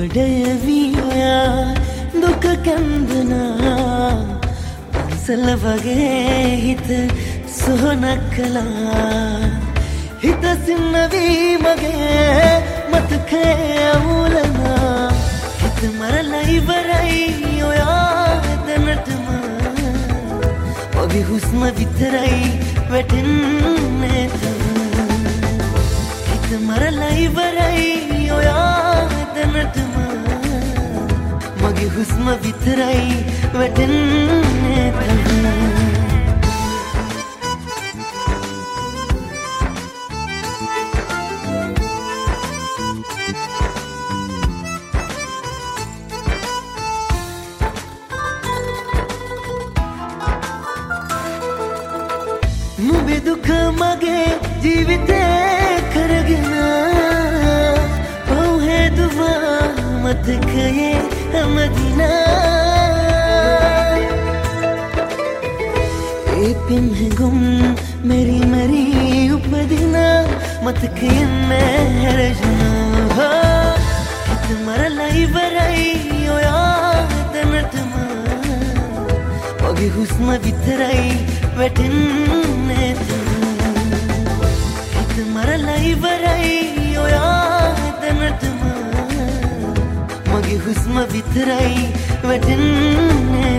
ගොඩයවියා දුක කැන්දනා පන්සල වගේ හිත සොහනක් කළා හිත සින්නවී මගේ මතකේ අවුලනා හිත මරලා ඉවරයි ඔයා දැනටම ඔබේ හුස්ම විතරයි වැටෙන්නේ හිත මරලා ඉවරයි ඔයා දැනටම මගේ හුස්ම විතරයි වැටෙන්නේ නුඹේ දුක මගේ ජීවිතේ කරගෙන ඔව් හේතුවා මතකයේ හැමදිනා ඒ පින්හගුම් මෙරි මෙරි උපදින මතකයෙන් හැරෙනවා හිත මරලා ඉවරයි ඔයා දැනටම ඔබේ හුස්ම විතරයි වැටෙන්නේ හිත මරලා ඉවරයි ඔයා දැනටම මගේ හුස්ම විතරයි වැටෙන්නේ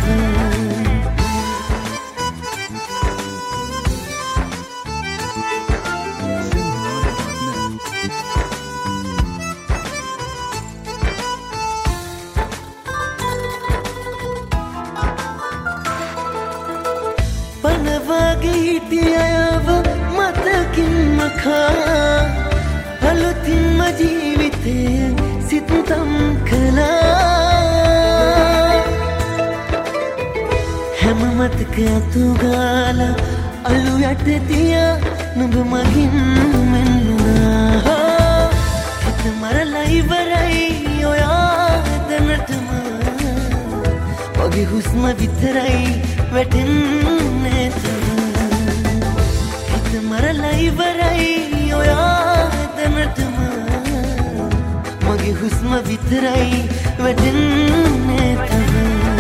පනවාගේ හිටියව මතකින් මකා අලුතින්ම ජීවිතය සිතම් කළා හැම මතක අතුගාල අලු යට තියා නුඹ මගින් මෙන්නුනා හිත මරලා ඉවරයි ඔයා දැනටම ඔගේ හුස්ම විතරයි වැටෙන්නේ හිත මරලා ඉවරයි ඔයා දැනටම මගේ හුස්ම විතරයි වැටෙන්නේ